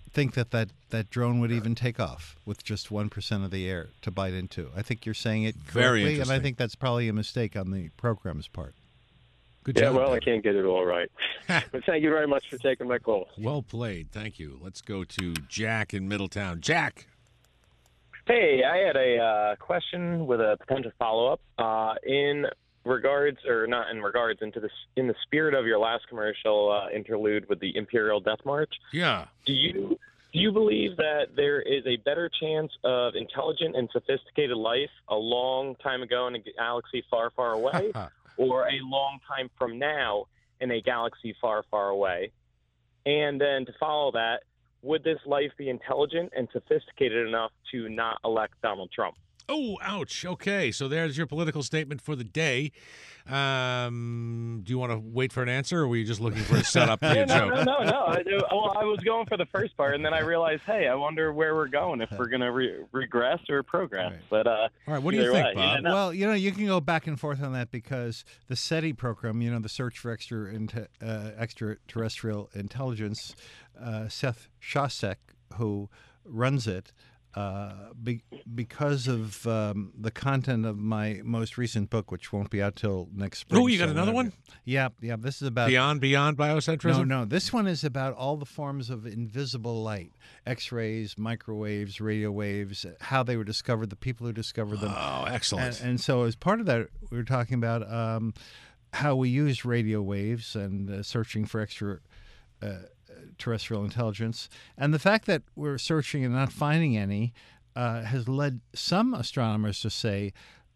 Speaker 2: think that, that that drone would even take off with just one percent of the air to bite into. I think you're saying it correctly,
Speaker 1: Very
Speaker 2: and
Speaker 1: interesting.
Speaker 2: I think that's probably a mistake on the program's part.
Speaker 1: Good
Speaker 11: Yeah,
Speaker 1: job.
Speaker 11: well, I
Speaker 1: David.
Speaker 11: can't get it all right. But thank you very much for taking my call.
Speaker 1: Well played. Thank you. Let's go to Jack in Middletown. Jack.
Speaker 12: Hey, I had a uh, question with a potential follow-up. Uh, in regards, or not in regards, into the in the spirit of your last commercial uh, interlude with the Imperial Death March.
Speaker 1: Yeah.
Speaker 12: Do you do you believe that there is a better chance of intelligent and sophisticated life a long time ago in a galaxy far, far away, or a long time from now in a galaxy far, far away? And then to follow that, would this life be intelligent and sophisticated enough to not elect Donald Trump?
Speaker 1: Oh, ouch. Okay, so there's your political statement for the day. Um, do you want to wait for an answer, or were you just looking for a setup for
Speaker 12: Yeah,
Speaker 1: your
Speaker 12: no,
Speaker 1: joke?
Speaker 12: no, no, no. I, well, I was going for the first part, and then I realized, hey, I wonder where we're going, if we're going to re- regress or progress.
Speaker 2: Right.
Speaker 12: But uh,
Speaker 1: All right, what do you
Speaker 12: either
Speaker 1: think,
Speaker 12: way,
Speaker 1: Bob?
Speaker 12: yeah, no.
Speaker 2: Well, you know, you can go back and forth on that because the SETI program, you know, the Search for Extra inte- uh, Extraterrestrial Intelligence, uh, Seth Shostak, who runs it, uh, be- because of um, the content of my most recent book, which won't be out till next spring.
Speaker 1: Oh, you got
Speaker 2: so
Speaker 1: another
Speaker 2: whenever-
Speaker 1: one?
Speaker 2: Yeah, yeah. This is about
Speaker 1: Beyond Beyond Biocentrism?
Speaker 2: No, no. This one is about all the forms of invisible light: X-rays, microwaves, radio waves, how they were discovered, the people who discovered them.
Speaker 1: Oh, excellent.
Speaker 2: And, and so, as part of that, we were talking about um, how we use radio waves and uh, searching for extra. Uh, terrestrial intelligence, and the fact that we're searching and not finding any uh, has led some astronomers to say,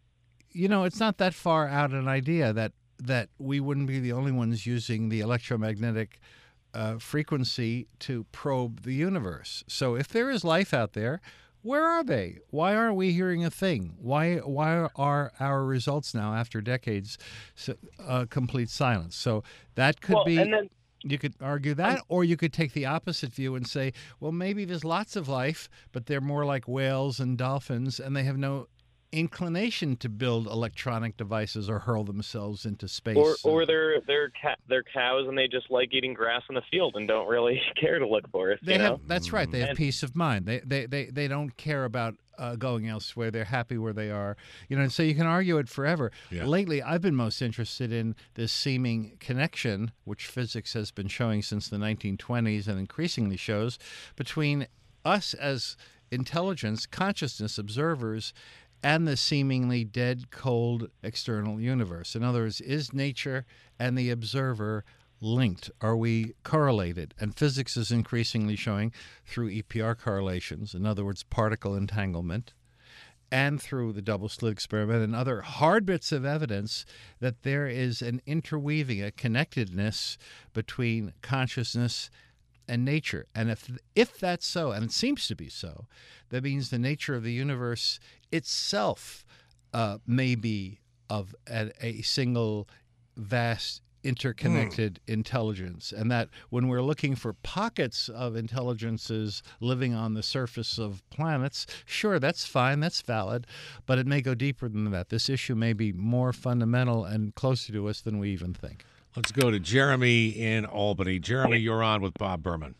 Speaker 2: you know, it's not that far out an idea that that we wouldn't be the only ones using the electromagnetic uh, frequency to probe the universe. So if there is life out there, where are they? Why aren't we hearing a thing? Why why are our results now, after decades, so, uh, complete silence? So that could
Speaker 12: Well,
Speaker 2: be...
Speaker 12: and then-
Speaker 2: You could argue that, or you could take the opposite view and say, well, maybe there's lots of life, but they're more like whales and dolphins, and they have no inclination to build electronic devices or hurl themselves into space.
Speaker 12: Or, or they're they're ca- they're cows and they just like eating grass in the field and don't really care to look for us.
Speaker 2: They
Speaker 12: you
Speaker 2: have
Speaker 12: know?
Speaker 2: that's right. They have
Speaker 12: And-
Speaker 2: peace of mind. They they they, they don't care about uh, going elsewhere. They're happy where they are. You know, and so you can argue it forever.
Speaker 1: Yeah.
Speaker 2: Lately, I've been most interested in this seeming connection, which physics has been showing since the nineteen twenties and increasingly shows, between us as intelligence, consciousness observers, and the seemingly dead, cold external universe. In other words, is nature and the observer linked? Are we correlated? And physics is increasingly showing through E P R correlations, in other words, particle entanglement, and through the double slit experiment and other hard bits of evidence that there is an interweaving, a connectedness between consciousness and nature. And if if that's so, and it seems to be so, that means the nature of the universe itself uh, may be of a, a single vast interconnected mm. intelligence, and that when we're looking for pockets of intelligences living on the surface of planets, sure, that's fine, that's valid, but it may go deeper than that. This issue may be more fundamental and closer to us than we even think.
Speaker 1: Let's go to Jeremy in Albany. Jeremy, you're on with Bob Berman.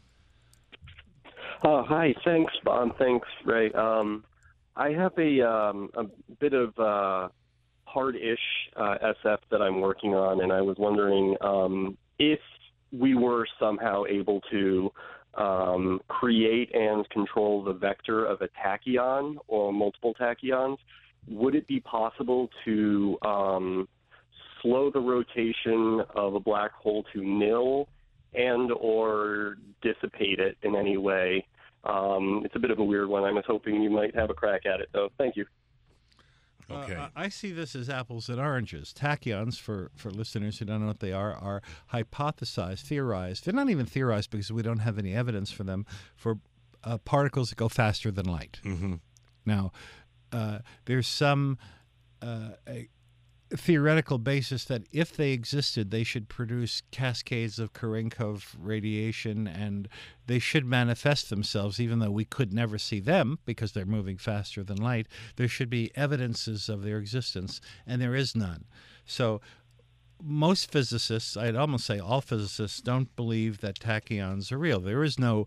Speaker 13: Uh, hi, thanks, Bob. Thanks, Ray. Um, I have a, um, a bit of uh, hard-ish uh, S F that I'm working on, and I was wondering um, if we were somehow able to um, create and control the vector of a tachyon or multiple tachyons, would it be possible to um, slow the rotation of a black hole to nil and or dissipate it in any way? Um, it's a bit of a weird one. I was hoping you might have a crack at it, though. Thank you.
Speaker 1: Okay.
Speaker 2: Uh, I see this as apples and oranges. Tachyons, for, for listeners who don't know what they are, are hypothesized, theorized. They're not even theorized because we don't have any evidence for them, for uh, particles that go faster than light.
Speaker 1: Mm-hmm.
Speaker 2: Now, uh, there's some uh, a theoretical basis that if they existed, they should produce cascades of Cherenkov radiation, and they should manifest themselves, even though we could never see them because they're moving faster than light. There should be evidences of their existence, and there is none. So most physicists, I'd almost say all physicists, don't believe that tachyons are real. There is no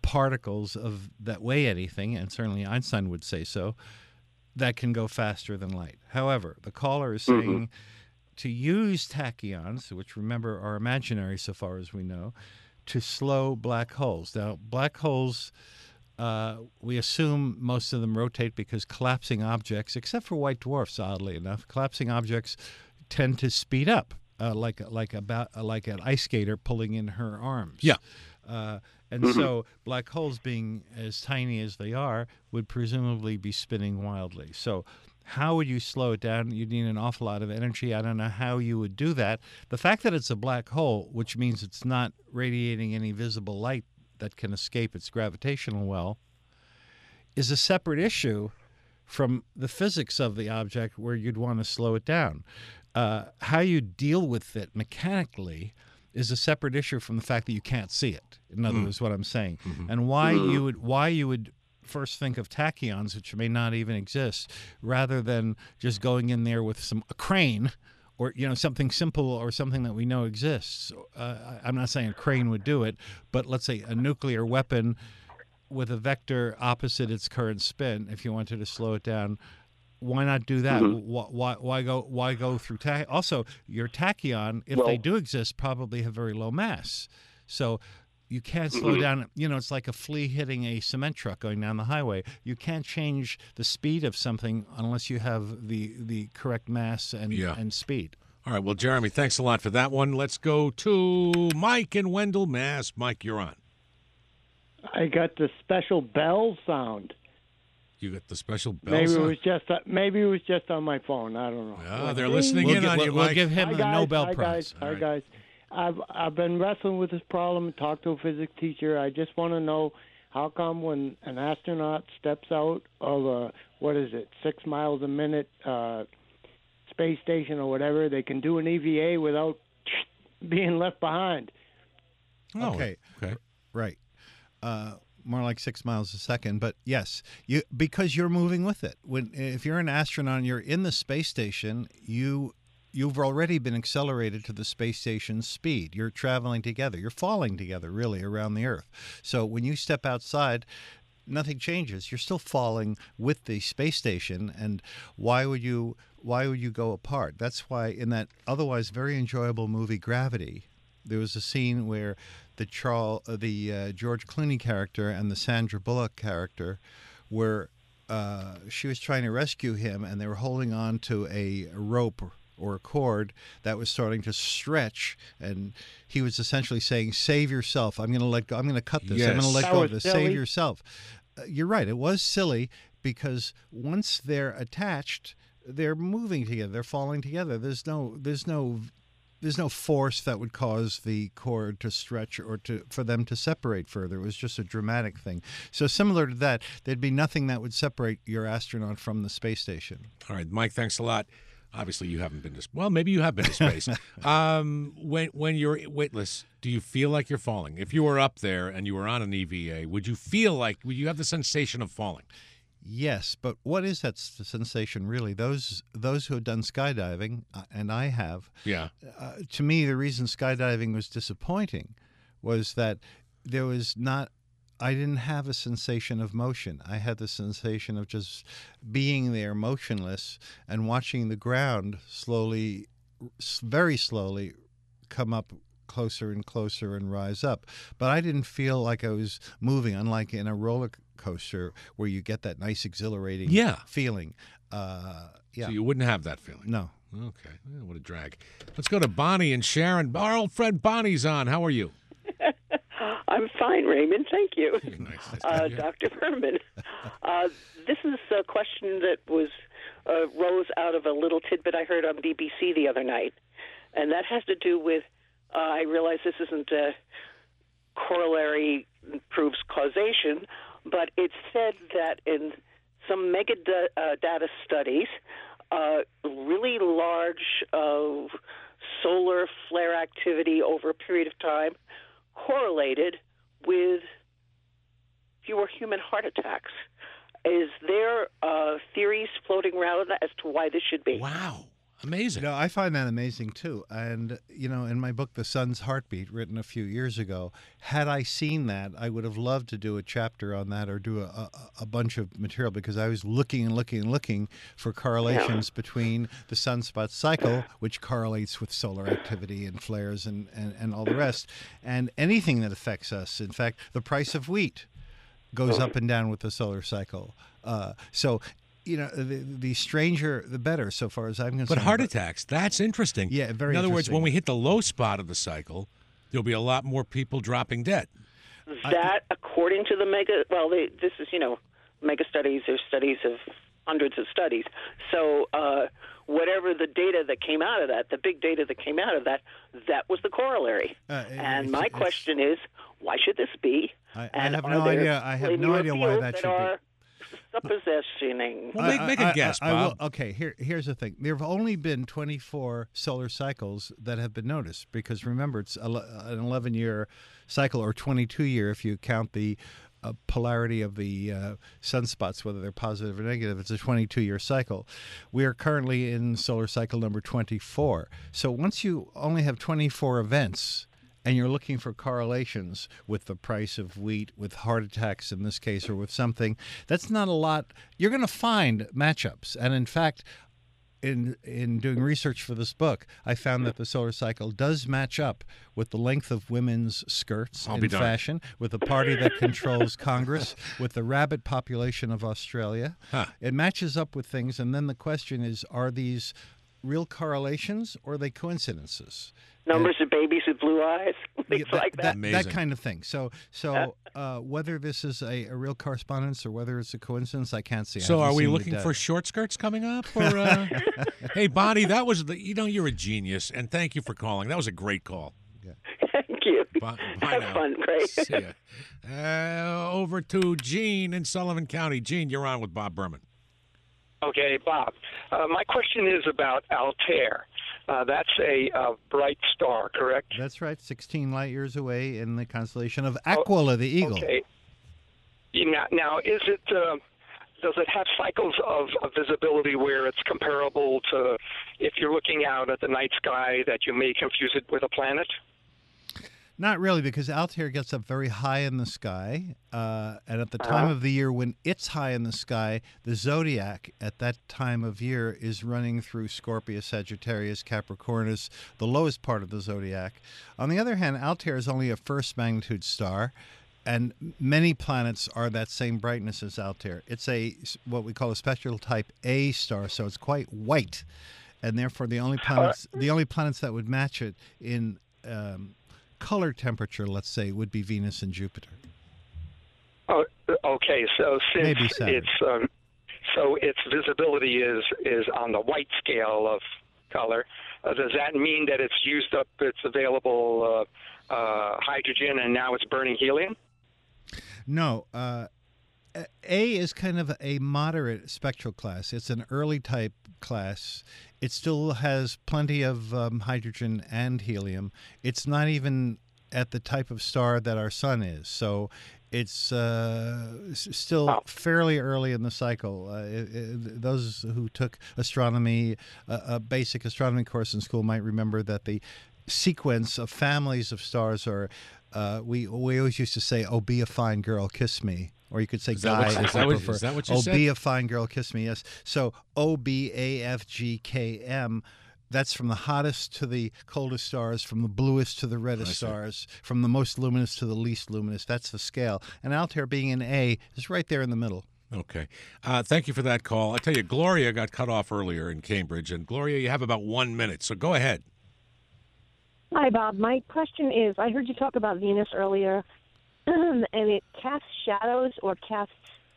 Speaker 2: particles of that weigh anything, and certainly Einstein would say so, that can go faster than light. However, the caller is saying mm-hmm. to use tachyons, which remember are imaginary so far as we know, to slow black holes. Now, black holes, uh, we assume most of them rotate because collapsing objects, except for white dwarfs, oddly enough, collapsing objects tend to speed up, uh, like like about uh, like an ice skater pulling in her arms.
Speaker 1: Yeah.
Speaker 2: Uh, and
Speaker 1: mm-hmm.
Speaker 2: so black holes, being as tiny as they are, would presumably be spinning wildly. So how would you slow it down? You'd need an awful lot of energy. I don't know how you would do that. The fact that it's a black hole, which means it's not radiating any visible light that can escape its gravitational well, is a separate issue from the physics of the object where you'd want to slow it down. Uh, how you deal with it mechanically is a separate issue from the fact that you can't see it. In other mm. words, what I'm saying, mm-hmm. and why mm. you would why you would first think of tachyons, which may not even exist, rather than just going in there with some a crane, or you know something simple or something that we know exists. Uh, I'm not saying a crane would do it, but let's say a nuclear weapon with a vector opposite its current spin. If you wanted to slow it down, why not do that? Mm-hmm. Why, why, why go? Why go through? Ta- also, your tachyon, if well, they do exist, probably have very low mass, so you can't slow mm-hmm. down. You know, it's like a flea hitting a cement truck going down the highway. You can't change the speed of something unless you have the the correct mass and
Speaker 1: yeah.
Speaker 2: and speed.
Speaker 1: All right. Well, Jeremy, thanks a lot for that one. Let's go to Mike in Wendell, Mass. Mike, you're on.
Speaker 14: I got the special bell sound.
Speaker 1: You got the special bell
Speaker 14: maybe
Speaker 1: sound?
Speaker 14: It was just uh, maybe it was just on my phone. I don't know.
Speaker 1: Yeah, well, they're listening
Speaker 2: we'll
Speaker 1: in
Speaker 2: give,
Speaker 1: on
Speaker 2: we'll,
Speaker 1: you,
Speaker 2: Mike.
Speaker 1: Mike.
Speaker 2: We'll give him
Speaker 14: hi
Speaker 2: the
Speaker 14: guys,
Speaker 2: Nobel
Speaker 14: hi
Speaker 2: Prize.
Speaker 14: Guys, hi
Speaker 1: right.
Speaker 14: guys. I've I've been wrestling with this problem and talked to a physics teacher. I just want to know how come when an astronaut steps out of a what is it six miles a minute uh, space station or whatever, they can do an E V A without being left behind.
Speaker 1: Oh,
Speaker 2: okay.
Speaker 1: Okay.
Speaker 2: Right. Uh, more like six miles a second, but yes, you because you're moving with it. When if you're an astronaut and you're in the space station, you you've already been accelerated to the space station's speed. You're traveling together. You're falling together, really, around the Earth. So when you step outside, nothing changes. You're still falling with the space station, and why would you why would you go apart? That's why in that otherwise very enjoyable movie Gravity, there was a scene where the Charles, uh, the uh, George Clooney character and the Sandra Bullock character were uh, she was trying to rescue him, and they were holding on to a rope or a cord that was starting to stretch, and he was essentially saying, "Save yourself. I'm going to let go. I'm going to cut this.
Speaker 1: Yes.
Speaker 2: I'm going to let
Speaker 14: That
Speaker 2: go of
Speaker 14: was
Speaker 2: this.
Speaker 14: silly.
Speaker 2: Save yourself." Uh, you're right. It was silly because once they're attached, they're moving together. They're falling together. There's no. There's no. There's no force that would cause the cord to stretch or to for them to separate further. It was just a dramatic thing. So similar to that, there'd be nothing that would separate your astronaut from the space station.
Speaker 1: All right, Mike, thanks a lot. Obviously, you haven't been to well, maybe you have been to space. um, when when you're weightless, do you feel like you're falling? If you were up there and you were on an E V A, would you feel like would you have the sensation of falling?
Speaker 2: Yes, but what is that s- sensation really? Those those who have done skydiving, uh, and I have,
Speaker 1: Yeah.
Speaker 2: uh, to me, the reason skydiving was disappointing was that there was not, I didn't have a sensation of motion. I had the sensation of just being there motionless and watching the ground slowly, s- very slowly come up closer and closer and rise up. But I didn't feel like I was moving, unlike in a roller coaster where you get that nice exhilarating
Speaker 1: Yeah.
Speaker 2: feeling. Uh, yeah.
Speaker 1: So you wouldn't have that feeling.
Speaker 2: No.
Speaker 1: Okay. Well, what a drag. Let's go to Bonnie and Sharon. Our old friend Bonnie's on. How are you?
Speaker 15: I'm fine, Raymond. Thank you.
Speaker 1: Nice.
Speaker 15: Uh, Doctor Berman. Uh, this is a question that was uh, rose out of a little tidbit I heard on B B C the other night, and that has to do with, uh, I realize this isn't a corollary proves causation, but it said that in some mega da- uh, data studies, uh, really large uh, solar flare activity over a period of time correlated with fewer human heart attacks. Is there uh, theories floating around as to why this should be?
Speaker 1: Wow. Amazing.
Speaker 2: No, I find that amazing too. And, you know, in my book, The Sun's Heartbeat, written a few years ago, had I seen that, I would have loved to do a chapter on that or do a, a, a bunch of material, because I was looking and looking and looking for correlations yeah. between the sunspot cycle, which correlates with solar activity and flares and, and, and all the rest, and anything that affects us. In fact, the price of wheat goes up and down with the solar cycle. Uh, so... You know, the, the stranger, the better, so far as I'm concerned.
Speaker 1: But heart attacks, that's interesting.
Speaker 2: Yeah, very
Speaker 1: In other words,
Speaker 2: interesting.
Speaker 1: when we hit the low spot of the cycle, there'll be a lot more people dropping dead.
Speaker 15: That, according to the mega, well, they, this is, you know, mega studies or studies of hundreds of studies. So uh, whatever the data that came out of that, the big data that came out of that, that was the corollary. Uh, and my question is, why should this be?
Speaker 2: I, I
Speaker 15: and
Speaker 2: have no idea. I have no idea why that should
Speaker 15: are,
Speaker 2: be.
Speaker 15: Suppositioning.
Speaker 1: Well, make, make a guess,
Speaker 2: I, I,
Speaker 1: Bob.
Speaker 2: I will, okay, here, here's the thing. There have only been twenty-four solar cycles that have been noticed, because remember, it's an eleven-year cycle, or twenty-two year if you count the uh, polarity of the uh, sunspots, whether they're positive or negative. It's a twenty-two year cycle. We are currently in solar cycle number twenty-four. So once you only have twenty-four events, and you're looking for correlations with the price of wheat, with heart attacks in this case, or with something, that's not a lot. You're going to find matchups. And in fact, in in doing research for this book, I found that the solar cycle does match up with the length of women's skirts
Speaker 1: I'll
Speaker 2: in
Speaker 1: be darned.
Speaker 2: fashion, with the party that controls Congress, with the rabbit population of Australia.
Speaker 1: Huh.
Speaker 2: It matches up with things. And then the question is, are these real correlations or are they coincidences?
Speaker 15: Numbers of babies with blue eyes, things
Speaker 2: yeah,
Speaker 15: like that.
Speaker 2: that. That kind of thing. So, so uh, whether this is a, a real correspondence or whether it's a coincidence, I can't see. I
Speaker 1: So,
Speaker 2: haven't
Speaker 1: are we
Speaker 2: seen the
Speaker 1: looking
Speaker 2: data.
Speaker 1: for short skirts coming up? Or, uh... Hey, Bonnie, that was the. You know, you're a genius, and thank you for calling. That was a great call.
Speaker 15: Thank you.
Speaker 1: Bye,
Speaker 15: Have
Speaker 1: now.
Speaker 15: fun, Craig.
Speaker 1: See ya. Uh, over to Gene in Sullivan County. Gene, you're on with Bob Berman.
Speaker 16: Okay, Bob. Uh, my question is about Altair. Uh, that's a uh, bright star, correct?
Speaker 2: That's right, sixteen light years away in the constellation of Aquila, the eagle.
Speaker 16: Okay. Now, now is it uh, does it have cycles of, of visibility where it's comparable to if you're looking out at the night sky that you may confuse it with a planet?
Speaker 2: Not really, because Altair gets up very high in the sky, uh, and at the time
Speaker 16: Uh-huh.
Speaker 2: of the year when it's high in the sky, the zodiac at that time of year is running through Scorpius, Sagittarius, Capricornus, the lowest part of the zodiac. On the other hand, Altair is only a first magnitude star, and many planets are that same brightness as Altair. It's a what we call a spectral type A star, so it's quite white, and therefore the only planets the only planets that would match it in um, color temperature, let's say, would be Venus and Jupiter.
Speaker 16: Oh, okay. So since
Speaker 2: Maybe Saturn.
Speaker 16: it's um, so its visibility is is on the white scale of color, uh, does that mean that it's used up its available uh, uh, hydrogen and now it's burning helium?
Speaker 2: No. Uh, A is kind of a moderate spectral class. It's an early type class. It still has plenty of um, hydrogen and helium. It's not even at the type of star that our sun is. So it's uh, s- still
Speaker 16: Oh.
Speaker 2: fairly early in the cycle. Uh, it, it, those who took astronomy, uh, a basic astronomy course in school, might remember that the sequence of families of stars are, uh, we, we always used to say, oh, be a fine girl, kiss me. Or you could say
Speaker 1: Is that
Speaker 2: guy,
Speaker 1: what-
Speaker 2: if
Speaker 1: is that
Speaker 2: you
Speaker 1: what-
Speaker 2: prefer.
Speaker 1: is that what you
Speaker 2: oh,
Speaker 1: said?
Speaker 2: be a fine girl, kiss me, yes. So O B A F G K M, that's from the hottest to the coldest stars, from the bluest to the reddest
Speaker 1: I see.
Speaker 2: stars, from the most luminous to the least luminous. That's the scale. And Altair being an A is right there in the middle.
Speaker 1: Okay. Uh, thank you for that call. I tell you, Gloria got cut off earlier in Cambridge. And Gloria, you have about one minute, so go ahead.
Speaker 17: Hi, Bob. My question is, I heard you talk about Venus earlier, and it casts shadows or casts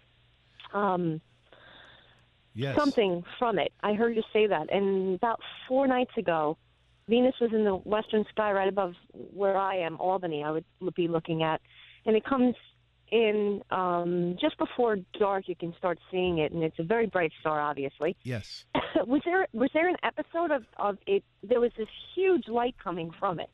Speaker 17: um,
Speaker 2: yes.
Speaker 17: something from it. I heard you say that. And about four nights ago, Venus was in the western sky right above where I am, Albany, I would be looking at. And it comes in um, just before dark. You can start seeing it, and it's a very bright star, obviously.
Speaker 2: Yes.
Speaker 17: was there was there an episode of, of it? There was this huge light coming from it.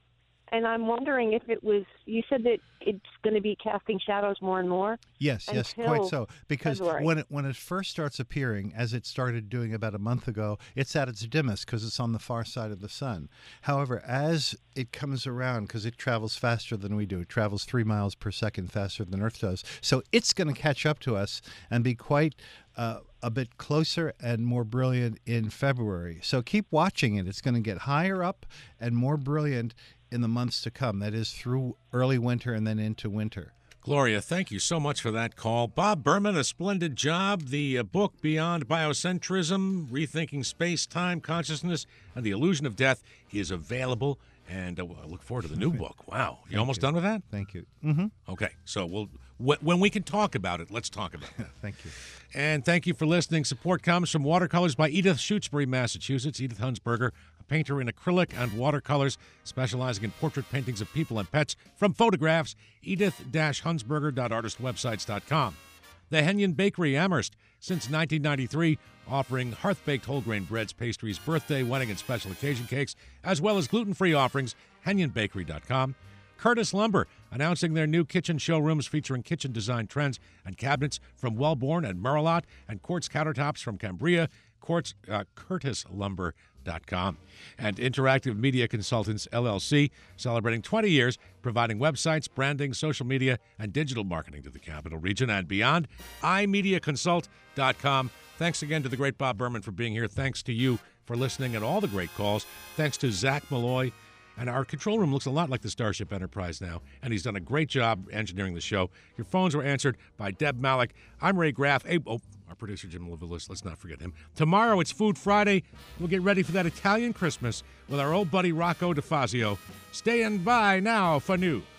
Speaker 17: and I'm wondering if it was. You said that it's going to be casting shadows more and more.
Speaker 2: Yes, yes,
Speaker 17: until
Speaker 2: quite so. Because
Speaker 17: February.
Speaker 2: when it when it first starts appearing, as it started doing about a month ago, it's at its dimmest because it's on the far side of the sun. However, as it comes around, because it travels faster than we do, it travels three miles per second faster than Earth does, so it's going to catch up to us and be quite uh, a bit closer and more brilliant in February. So keep watching it. It's going to get higher up and more brilliant in the months to come. That is through early winter and then into winter.
Speaker 1: Gloria, thank you so much for that call. Bob Berman, a splendid job. The uh, book, Beyond Biocentrism, Rethinking Space, Time, Consciousness, and the Illusion of Death, is available. And uh, I look forward to the new book. Wow. You
Speaker 2: Thank
Speaker 1: almost
Speaker 2: you.
Speaker 1: done with that?
Speaker 2: Thank you. Mm-hmm.
Speaker 1: Okay. So we'll, wh- when we can talk about it, let's talk about it.
Speaker 2: Thank you.
Speaker 1: And thank you for listening. Support comes from Watercolors by Edith Shutesbury, Massachusetts. Edith Hunsberger, a painter in acrylic and watercolors, specializing in portrait paintings of people and pets from photographs. edith dash hunsberger dot artist websites dot com. The Henyon Bakery, Amherst, since nineteen ninety-three, offering hearth-baked whole grain breads, pastries, birthday, wedding, and special occasion cakes, as well as gluten-free offerings. henyon bakery dot com. Curtis Lumber, announcing their new kitchen showrooms featuring kitchen design trends and cabinets from Wellborn and Merlot, and quartz countertops from Cambria. Quartz, uh, curtis lumber dot com. And Interactive Media Consultants, L L C, celebrating twenty years, providing websites, branding, social media, and digital marketing to the Capital Region and beyond. i media consult dot com. Thanks again to the great Bob Berman for being here. Thanks to you for listening and all the great calls. Thanks to Zach Malloy. And our control room looks a lot like the Starship Enterprise now, and he's done a great job engineering the show. Your phones were answered by Deb Malik. I'm Ray Graff. Hey, oh, our producer, Jim Levilis. Let's not forget him. Tomorrow, it's Food Friday. We'll get ready for that Italian Christmas with our old buddy Rocco DeFazio. Staying by now for news.